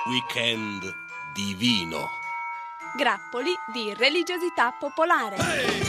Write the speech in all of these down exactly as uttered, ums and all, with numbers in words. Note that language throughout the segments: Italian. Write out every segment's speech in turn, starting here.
Weekend divino. Grappoli di religiosità popolare. Hey!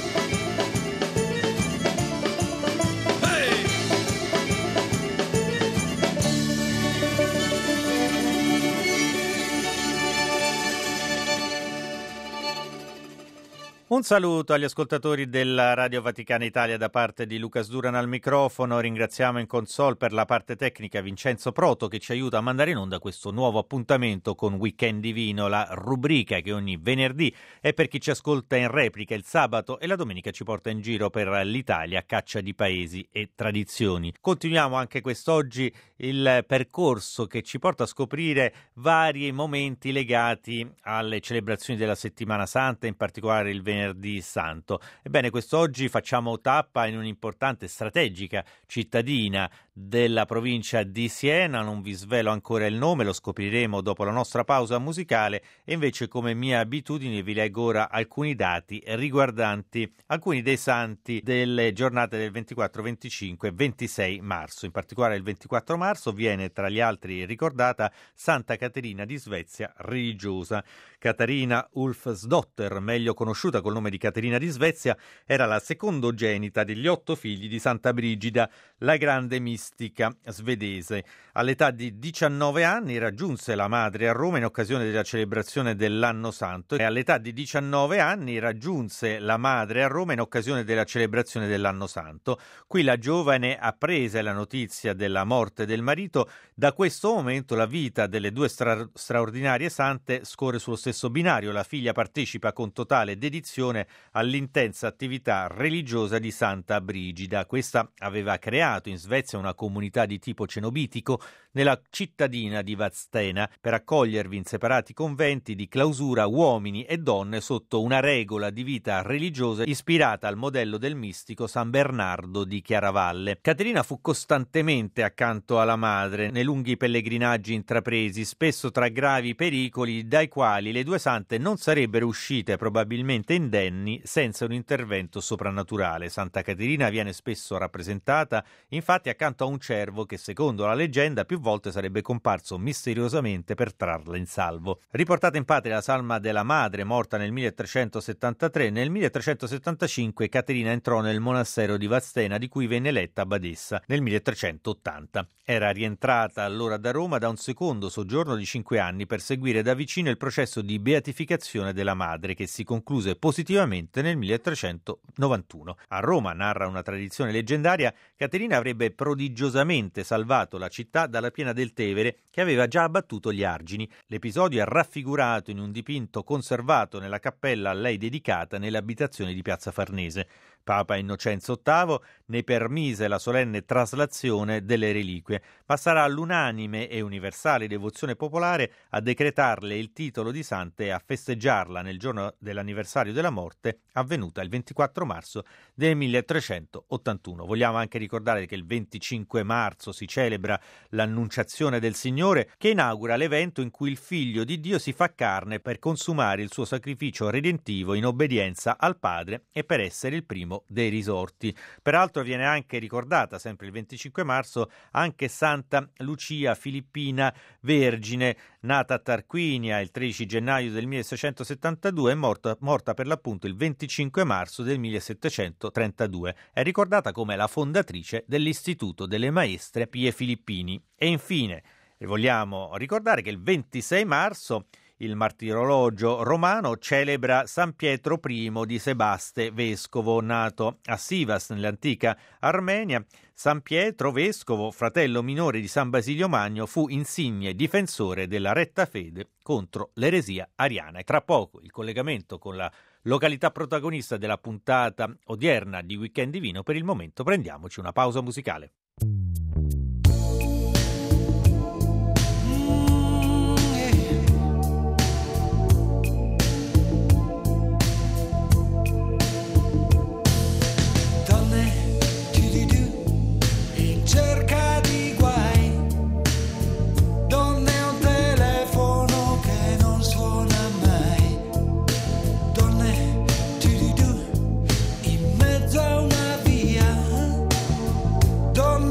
Un saluto agli ascoltatori della Radio Vaticana Italia da parte di Lucas Duran al microfono. Ringraziamo in console per la parte tecnica Vincenzo Proto che ci aiuta a mandare in onda questo nuovo appuntamento con Weekend Divino, la rubrica che ogni venerdì e per chi ci ascolta in replica il sabato e la domenica ci porta in giro per l'Italia a caccia di paesi e tradizioni. Continuiamo anche quest'oggi il percorso che ci porta a scoprire vari momenti legati alle celebrazioni della Settimana Santa, in particolare il venerdì Venerdì Santo. Ebbene, quest'oggi facciamo tappa in un'importante strategica cittadina della provincia di Siena. Non vi svelo ancora il nome, lo scopriremo dopo la nostra pausa musicale e invece, come mia abitudine, vi leggo ora alcuni dati riguardanti alcuni dei santi delle giornate del ventiquattro, venticinque e ventisei marzo. In particolare il ventiquattro marzo viene tra gli altri ricordata Santa Caterina di Svezia religiosa. Caterina Ulfsdotter, meglio conosciuta col nome di Caterina di Svezia, era la secondogenita degli otto figli di Santa Brigida, la grande mistica svedese. All'età di diciannove anni raggiunse la madre a Roma in occasione della celebrazione dell'Anno Santo e all'età di diciannove anni raggiunse la madre a Roma in occasione della celebrazione dell'Anno Santo. Qui la giovane apprese la notizia della morte del marito. Da questo momento la vita delle due stra- straordinarie sante scorre sullo stesso binario. La figlia partecipa con totale dedizione all'intensa attività religiosa di Santa Brigida. Questa aveva creato in Svezia una comunità di tipo cenobitico nella cittadina di Vadstena per accogliervi in separati conventi di clausura uomini e donne sotto una regola di vita religiosa ispirata al modello del mistico San Bernardo di Chiaravalle. Caterina fu costantemente accanto alla madre nei lunghi pellegrinaggi intrapresi, spesso tra gravi pericoli dai quali le due sante non sarebbero uscite probabilmente indenni senza un intervento soprannaturale. Santa Caterina viene spesso rappresentata infatti accanto a un cervo che, secondo la leggenda, più volte sarebbe comparso misteriosamente per trarla in salvo. Riportata in patria la salma della madre, morta nel milletrecentosettantatré, nel milletrecentosettantacinque Caterina entrò nel monastero di Vadstena, di cui venne eletta abbadessa nel milletrecentottanta. Era rientrata allora da Roma da un secondo soggiorno di cinque anni per seguire da vicino il processo di beatificazione della madre, che si concluse positivamente nel milletrecentonovantuno. A Roma, narra una tradizione leggendaria, Caterina avrebbe prodigiosamente salvato la città dalla piena del Tevere che aveva già abbattuto gli argini. L'episodio è raffigurato in un dipinto conservato nella cappella a lei dedicata nelle abitazioni di Piazza Farnese. Papa Innocenzo ottavo ne permise la solenne traslazione delle reliquie, ma sarà l'unanime e universale devozione popolare a decretarle il titolo di santa e a festeggiarla nel giorno dell'anniversario della morte, avvenuta il ventiquattro marzo del milletrecentottantuno. Vogliamo anche ricordare che il venticinque marzo si celebra l'Annunciazione del Signore, che inaugura l'evento in cui il Figlio di Dio si fa carne per consumare il suo sacrificio redentivo in obbedienza al Padre e per essere il primo dei risorti. Peraltro viene anche ricordata, sempre il venticinque marzo, anche Santa Lucia Filippina Vergine, nata a Tarquinia il tredici gennaio del millesettecentosettantadue e morta, morta per l'appunto il venticinque marzo del millesettecentotrentadue. È ricordata come la fondatrice dell'Istituto delle Maestre Pie Filippini. E infine vogliamo ricordare che il ventisei marzo il martirologio romano celebra San Pietro I di Sebaste, vescovo, nato a Sivas nell'antica Armenia. San Pietro, vescovo, fratello minore di San Basilio Magno, fu insigne difensore della retta fede contro l'eresia ariana. E tra poco il collegamento con la località protagonista della puntata odierna di Weekend Divino. Per il momento prendiamoci una pausa musicale. Donne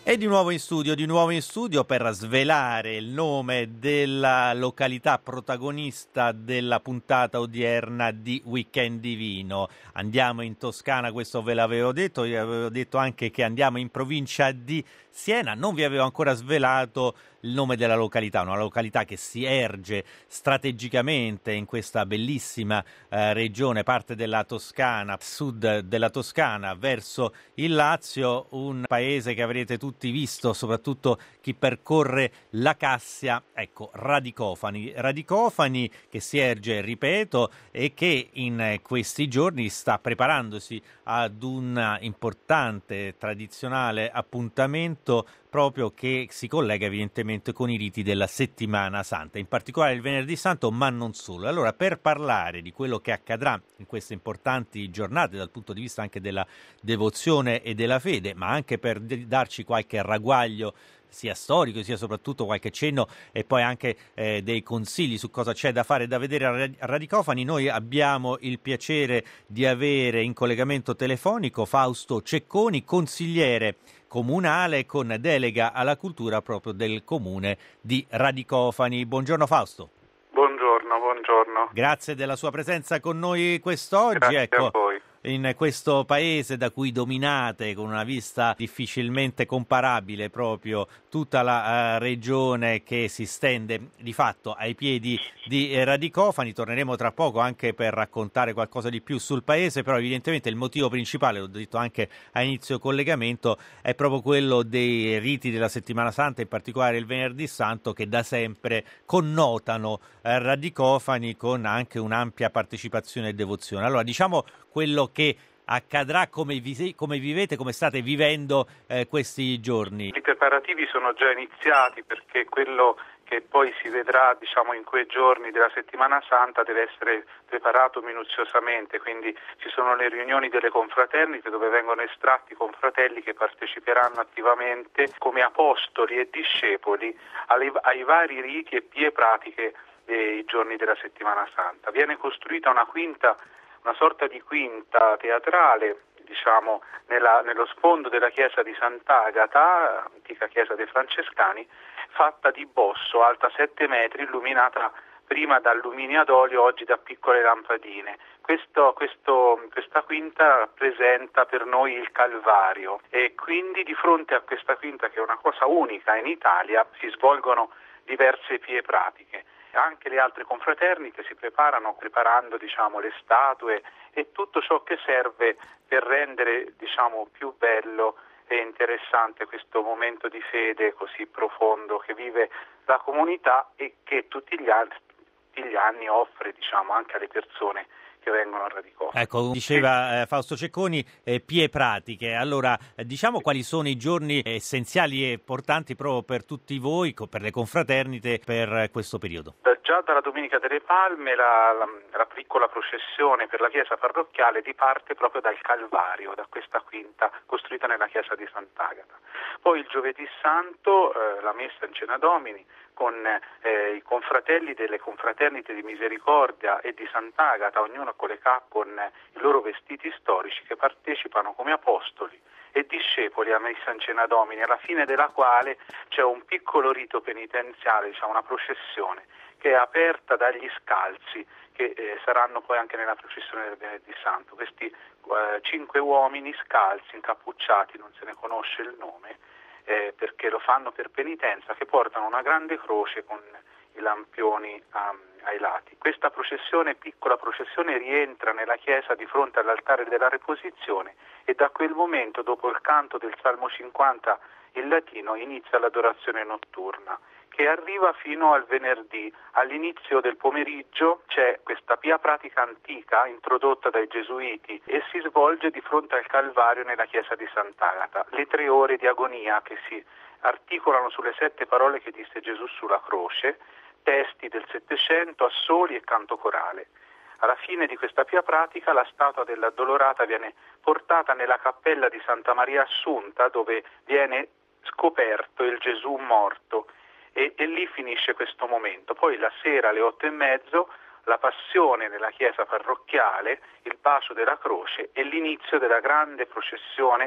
E di nuovo in studio, di nuovo in studio per svelare il nome della località protagonista della puntata odierna di Weekend Divino. Andiamo in Toscana, questo ve l'avevo detto, vi avevo detto anche che andiamo in provincia di Siena, non vi avevo ancora svelato il nome della località, una località che si erge strategicamente in questa bellissima eh, regione, parte della Toscana, sud della Toscana verso il Lazio, un paese che avrete tutti visto, soprattutto chi percorre la Cassia, ecco, Radicofani. Radicofani che si erge, ripeto, e che in questi giorni sta preparandosi ad un importante tradizionale appuntamento proprio che si collega evidentemente con i riti della Settimana Santa, in particolare il Venerdì Santo, ma non solo. Allora, per parlare di quello che accadrà in queste importanti giornate dal punto di vista anche della devozione e della fede, ma anche per darci qualche ragguaglio sia storico sia soprattutto qualche cenno e poi anche eh, dei consigli su cosa c'è da fare e da vedere a Radicofani, noi abbiamo il piacere di avere in collegamento telefonico Fausto Cecconi, consigliere comunale con delega alla cultura proprio del comune di Radicofani. Buongiorno Fausto. Buongiorno, buongiorno. Grazie della sua presenza con noi quest'oggi. Grazie ecco, a voi. In questo paese da cui dominate con una vista difficilmente comparabile proprio tutta la uh, regione che si stende di fatto ai piedi di eh, Radicofani, torneremo tra poco anche per raccontare qualcosa di più sul paese, però evidentemente il motivo principale, l'ho detto anche a inizio collegamento, è proprio quello dei riti della Settimana Santa, in particolare il Venerdì Santo, che da sempre connotano eh, Radicofani con anche un'ampia partecipazione e devozione. Allora, diciamo quello che accadrà, come, vi, come vivete, come state vivendo eh, questi giorni. I preparativi sono già iniziati, perché quello che poi si vedrà, diciamo, in quei giorni della Settimana Santa deve essere preparato minuziosamente, quindi ci sono le riunioni delle confraternite dove vengono estratti confratelli che parteciperanno attivamente come apostoli e discepoli alle, ai vari riti e vie pratiche dei giorni della Settimana Santa. Viene costruita una quinta una sorta di quinta teatrale, diciamo, nella, nello sfondo della chiesa di Sant'Agata, antica chiesa dei Francescani, fatta di bosso, alta sette metri, illuminata prima da lumini ad olio, oggi da piccole lampadine. Questo, questo, questa quinta rappresenta per noi il Calvario, e quindi di fronte a questa quinta, che è una cosa unica in Italia, si svolgono diverse vie pratiche. Anche le altre confraternite si preparano, preparando, diciamo, le statue e tutto ciò che serve per rendere, diciamo, più bello e interessante questo momento di fede così profondo che vive la comunità e che tutti gli anni, tutti gli anni offre, diciamo, anche alle persone che vengono a Radicofani. Ecco, diceva eh, Fausto Cecconi, eh, pie pratiche. Allora, eh, diciamo quali sono i giorni essenziali e importanti proprio per tutti voi, co- per le confraternite, per eh, questo periodo? Da, già dalla Domenica delle Palme la, la, la piccola processione per la chiesa parrocchiale diparte proprio dal Calvario, da questa quinta costruita nella chiesa di Sant'Agata. Poi il Giovedì Santo, eh, la messa in Cena Domini, con eh, i confratelli delle confraternite di Misericordia e di Sant'Agata, ognuno con, le ca- con i loro vestiti storici, che partecipano come apostoli e discepoli a messa in Cena Domini, alla fine della quale c'è un piccolo rito penitenziale, diciamo una processione, che è aperta dagli scalzi, che eh, saranno poi anche nella processione del Venerdì Santo. Questi eh, cinque uomini scalzi, incappucciati, non se ne conosce il nome, Eh, perché lo fanno per penitenza, che portano una grande croce con i lampioni um, ai lati. Questa processione, piccola processione, rientra nella chiesa di fronte all'altare della Reposizione, e da quel momento, dopo il canto del Salmo cinquanta in latino, inizia l'adorazione notturna, che arriva fino al venerdì. All'inizio del pomeriggio c'è questa pia pratica antica introdotta dai Gesuiti e si svolge di fronte al Calvario nella chiesa di Sant'Agata. Le tre ore di agonia che si articolano sulle sette parole che disse Gesù sulla croce, testi del Settecento, assoli e canto corale. Alla fine di questa pia pratica la statua dell'Addolorata viene portata nella cappella di Santa Maria Assunta, dove viene scoperto il Gesù morto. E, e lì finisce questo momento. Poi la sera alle otto e mezzo la passione nella chiesa parrocchiale, il bacio della croce e l'inizio della grande processione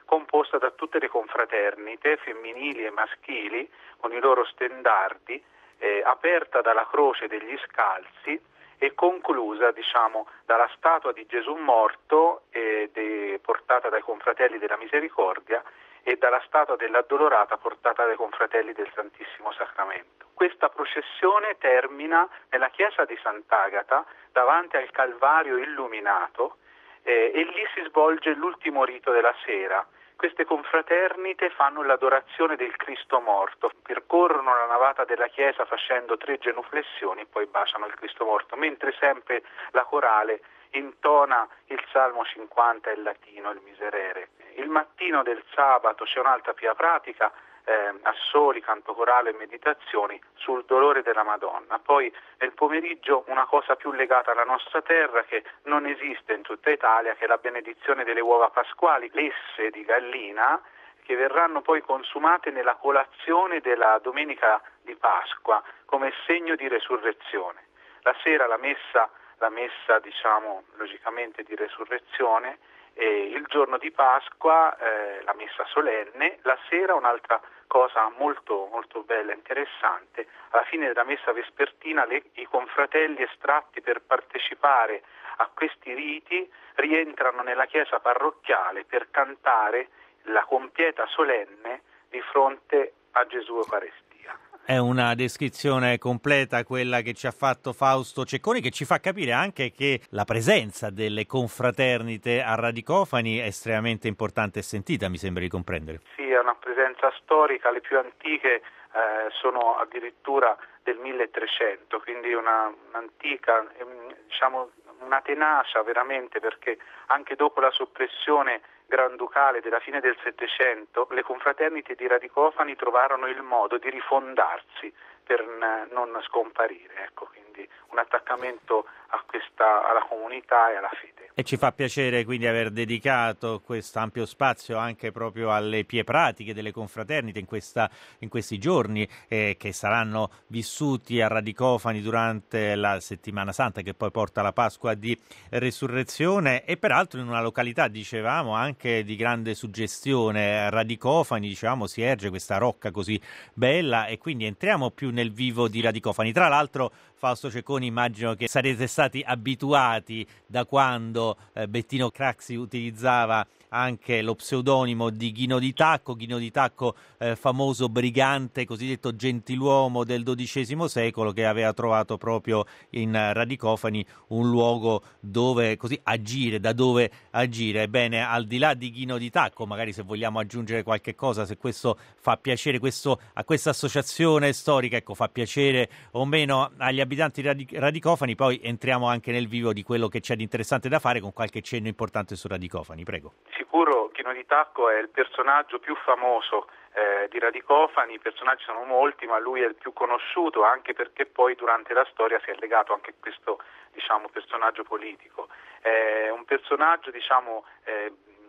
composta da tutte le confraternite femminili e maschili con i loro stendardi, eh, aperta dalla croce degli scalzi e conclusa, diciamo, dalla statua di Gesù morto eh, de, portata dai confratelli della Misericordia e dalla statua dell'Addolorata portata dai confratelli del Santissimo Sacramento. Questa processione termina nella chiesa di Sant'Agata davanti al Calvario illuminato eh, e lì si svolge l'ultimo rito della sera. Queste confraternite fanno l'adorazione del Cristo morto, percorrono la navata della chiesa facendo tre genuflessioni e poi baciano il Cristo morto, mentre sempre la corale intona il Salmo cinquanta in latino, il Miserere. Il mattino del sabato c'è un'altra pia pratica, eh, assoli, canto corale e meditazioni sul dolore della Madonna. Poi nel pomeriggio una cosa più legata alla nostra terra che non esiste in tutta Italia, che è la benedizione delle uova pasquali, lesse di gallina, che verranno poi consumate nella colazione della domenica di Pasqua come segno di resurrezione. La sera la messa, la messa diciamo logicamente di resurrezione, e il giorno di Pasqua eh, la messa solenne, la sera un'altra cosa molto molto bella e interessante, alla fine della messa vespertina le, i confratelli estratti per partecipare a questi riti rientrano nella chiesa parrocchiale per cantare la compieta solenne di fronte a Gesù Eucaristia. È una descrizione completa quella che ci ha fatto Fausto Cecconi, che ci fa capire anche che la presenza delle confraternite a Radicofani è estremamente importante e sentita, mi sembra di comprendere. Sì, è una presenza storica, le più antiche eh, sono addirittura del milletrecento, quindi una, un'antica, diciamo una tenacia veramente, perché anche dopo la soppressione granducale della fine del Settecento, le confraternite di Radicofani trovarono il modo di rifondarsi per non scomparire, ecco, quindi un attaccamento a questa, alla comunità e alla fede. E ci fa piacere quindi aver dedicato questo ampio spazio anche proprio alle pie pratiche delle confraternite in, questa, in questi giorni eh, che saranno vissuti a Radicofani durante la settimana santa, che poi porta alla Pasqua di Resurrezione, e peraltro in una località, dicevamo, anche di grande suggestione. Radicofani, dicevamo, si erge questa rocca così bella, e quindi entriamo più nel vivo di Radicofani. Tra l'altro, Fausto Cecconi, immagino che sarete stati abituati da quando eh, Bettino Craxi utilizzava anche lo pseudonimo di Ghino di Tacco, Ghino di Tacco eh, famoso brigante, cosiddetto gentiluomo del dodicesimo secolo, che aveva trovato proprio in Radicofani un luogo dove così agire, da dove agire. Bene, al di là di Ghino di Tacco, magari se vogliamo aggiungere qualche cosa, se questo fa piacere, questo, a questa associazione storica, ecco, fa piacere o meno agli abitanti di Radicofani, poi entriamo anche nel vivo di quello che c'è di interessante da fare, con qualche cenno importante su Radicofani, prego. Sicuro Ghino di Tacco è il personaggio più famoso eh, di Radicofani, i personaggi sono molti, ma lui è il più conosciuto, anche perché poi durante la storia si è legato anche a questo, diciamo, personaggio politico. È un personaggio, diciamo, eh,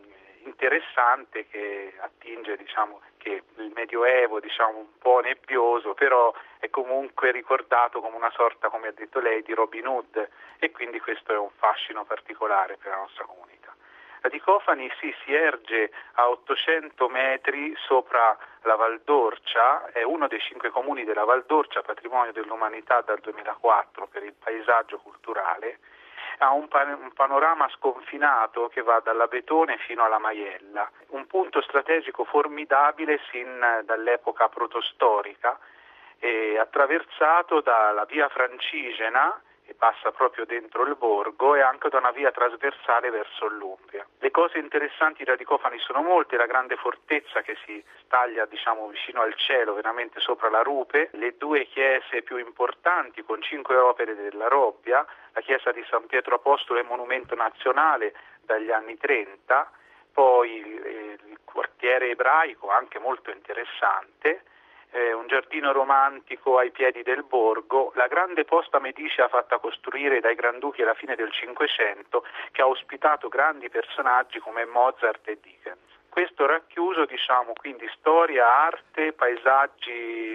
interessante, che attinge, diciamo, che il Medioevo, diciamo, un po' nebbioso, però è comunque ricordato come una sorta, come ha detto lei, di Robin Hood, e quindi questo è un fascino particolare per la nostra comunità. Radicofani sì, si erge a ottocento metri sopra la Val d'Orcia, è uno dei cinque comuni della Val d'Orcia, patrimonio dell'umanità dal duemilaquattro per il paesaggio culturale. Ha un, pan- un panorama sconfinato che va dall'Abetone fino alla Maiella, un punto strategico formidabile sin dall'epoca protostorica, e attraversato dalla via Francigena, che passa proprio dentro il borgo, e anche da una via trasversale verso l'Umbria. Le cose interessanti di Radicofani sono molte: la grande fortezza che si staglia, diciamo, vicino al cielo, veramente sopra la rupe, le due chiese più importanti con cinque opere della Robbia, la chiesa di San Pietro Apostolo è monumento nazionale dagli anni trenta, poi eh, il quartiere ebraico, anche molto interessante, Eh, un giardino romantico ai piedi del borgo, la grande posta medicea fatta costruire dai Granduchi alla fine del Cinquecento, che ha ospitato grandi personaggi come Mozart e Dickens. Questo racchiuso, diciamo, quindi storia, arte, paesaggi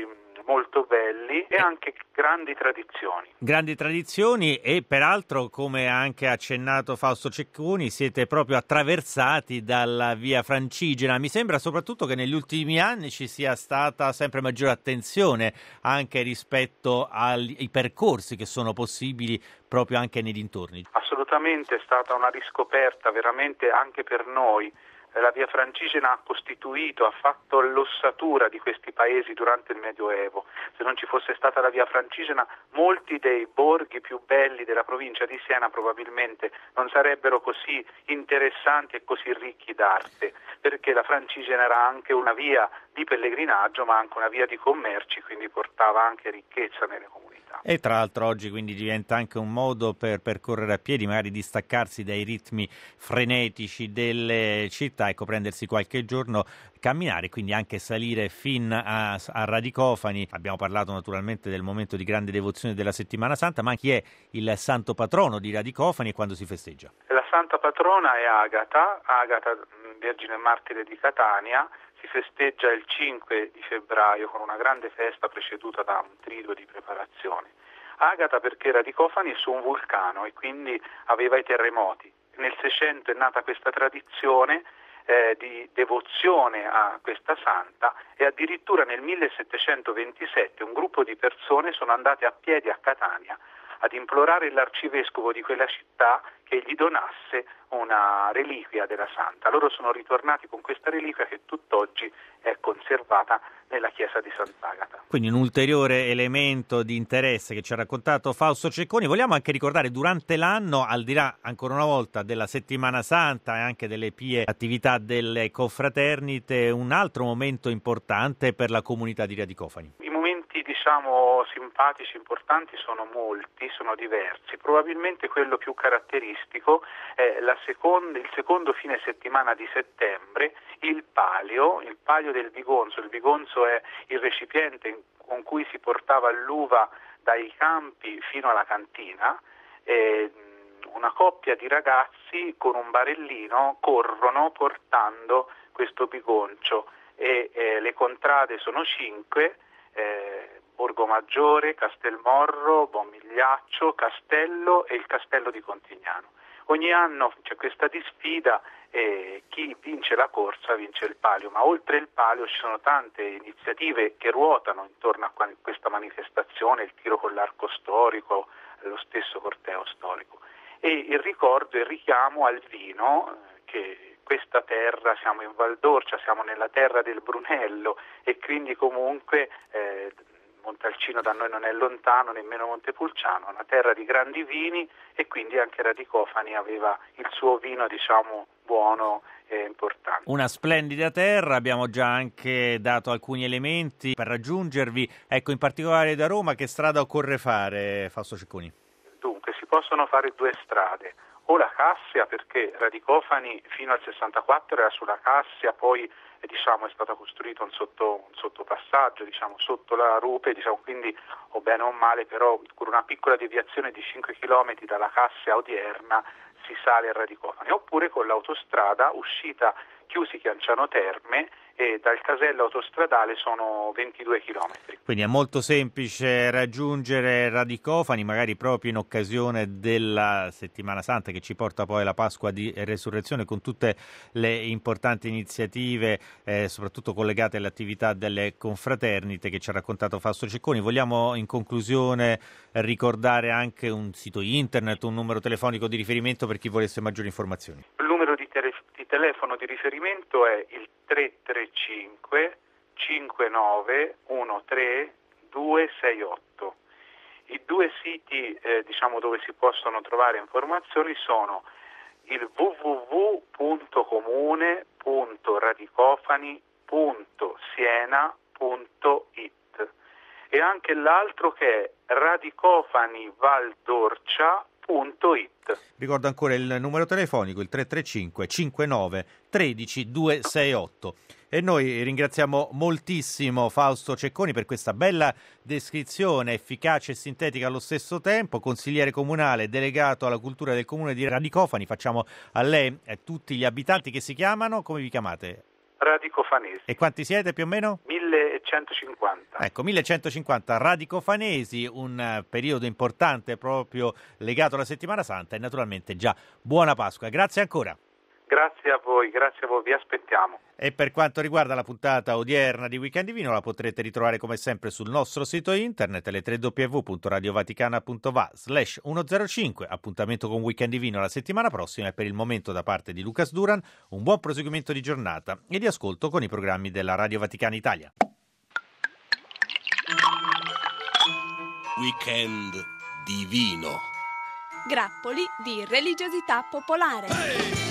molto belli e anche grandi tradizioni. Grandi tradizioni e peraltro, come ha anche accennato Fausto Cecconi, siete proprio attraversati dalla via Francigena. Mi sembra soprattutto che negli ultimi anni ci sia stata sempre maggiore attenzione anche rispetto ai percorsi che sono possibili proprio anche nei dintorni. Assolutamente, è stata una riscoperta veramente anche per noi. La via Francigena ha costituito, ha fatto l'ossatura di questi paesi durante il Medioevo. Se non ci fosse stata la via Francigena, molti dei borghi più belli della provincia di Siena probabilmente non sarebbero così interessanti e così ricchi d'arte, perché la Francigena era anche una via di pellegrinaggio, ma anche una via di commerci, quindi portava anche ricchezza nelle comunità. E tra l'altro oggi quindi diventa anche un modo per percorrere a piedi, magari distaccarsi dai ritmi frenetici delle città, ecco, prendersi qualche giorno, camminare, quindi anche salire fin a, a Radicofani. Abbiamo parlato naturalmente del momento di grande devozione della Settimana Santa, ma chi è il santo patrono di Radicofani e quando si festeggia? La santa patrona è Agata, Agata Vergine Martire di Catania. Si festeggia il cinque di febbraio con una grande festa preceduta da un triduo di preparazione. Agata perché Radicofani è su un vulcano e quindi aveva i terremoti. Nel Seicento è nata questa tradizione eh, di devozione a questa santa e addirittura nel millesettecentoventisette un gruppo di persone sono andate a piedi a Catania ad implorare l'arcivescovo di quella città che gli donasse una reliquia della santa. Loro sono ritornati con questa reliquia che tutt'oggi è conservata nella chiesa di Sant'Agata. Quindi un ulteriore elemento di interesse che ci ha raccontato Fausto Cecconi. Vogliamo anche ricordare durante l'anno, al di là ancora una volta della Settimana Santa e anche delle pie attività delle confraternite, un altro momento importante per la comunità di Radicofani. I momenti, diciamo, simpatici, importanti sono molti, sono diversi. Probabilmente quello più caratteristico è la seconda, il secondo fine settimana di settembre, il palio, il palio del Vigonzo. Il Vigonzo è il recipiente con cui si portava l'uva dai campi fino alla cantina. E una coppia di ragazzi con un barellino corrono portando questo bigoncio e eh, le contrade sono cinque, eh, Borgomaggiore, Castelmorro, Bommigliaccio, Castello e il Castello di Contignano. Ogni anno c'è questa disfida e chi vince la corsa vince il palio, ma oltre il palio ci sono tante iniziative che ruotano intorno a questa manifestazione, il tiro con l'arco storico, lo stesso corteo storico e il ricordo e il richiamo al vino, che questa terra, siamo in Val d'Orcia, siamo nella terra del Brunello e quindi comunque eh, Montalcino da noi non è lontano, nemmeno Montepulciano, una terra di grandi vini e quindi anche Radicofani aveva il suo vino, diciamo, buono e importante. Una splendida terra, abbiamo già anche dato alcuni elementi per raggiungervi. Ecco, in particolare da Roma che strada occorre fare, Fausto Cecconi? Dunque, si possono fare due strade. O la Cassia, perché Radicofani fino al sessantaquattro era sulla Cassia, poi eh, diciamo, è stato costruito un, sotto, un sottopassaggio diciamo, sotto la rupe, diciamo, quindi o bene o male, però con una piccola deviazione di cinque chilometri dalla Cassia odierna si sale a Radicofani, oppure con l'autostrada uscita Chiusi Chianciano Terme e dal casello autostradale sono ventidue chilometri. Quindi è molto semplice raggiungere Radicofani, magari proprio in occasione della Settimana Santa che ci porta poi alla Pasqua di Resurrezione, con tutte le importanti iniziative, eh, soprattutto collegate alle attività delle confraternite che ci ha raccontato Fausto Cecconi. Vogliamo in conclusione ricordare anche un sito internet, un numero telefonico di riferimento per chi volesse maggiori informazioni? Il numero di, tele- di telefono di riferimento è il tre tre cinque cinque nove uno tre due sei otto. I due siti eh, diciamo dove si possono trovare informazioni sono il w w w punto comune punto radicofani punto siena punto it e anche l'altro che è radicofani-valdorcia punto it. Ricordo ancora il numero telefonico, il tre tre cinque cinque nove uno tre due sei otto. E noi ringraziamo moltissimo Fausto Cecconi per questa bella descrizione efficace e sintetica allo stesso tempo, consigliere comunale delegato alla cultura del comune di Radicofani. Facciamo a lei e a tutti gli abitanti che si chiamano, come vi chiamate? Radicofanesi. E quanti siete più o meno? mille millecentocinquanta. Ecco, millecentocinquanta Radicofanesi, un uh, periodo importante proprio legato alla Settimana Santa e naturalmente già buona Pasqua. Grazie ancora. Grazie a voi, grazie a voi, vi aspettiamo. E per quanto riguarda la puntata odierna di Weekend Divino la potrete ritrovare come sempre sul nostro sito internet le tre w w w punto radiovaticana punto va slash centocinque. Appuntamento con Weekend Divino la settimana prossima e per il momento da parte di Lucas Duran un buon proseguimento di giornata e di ascolto con i programmi della Radio Vaticana Italia. Weekend Divino. Grappoli di religiosità popolare.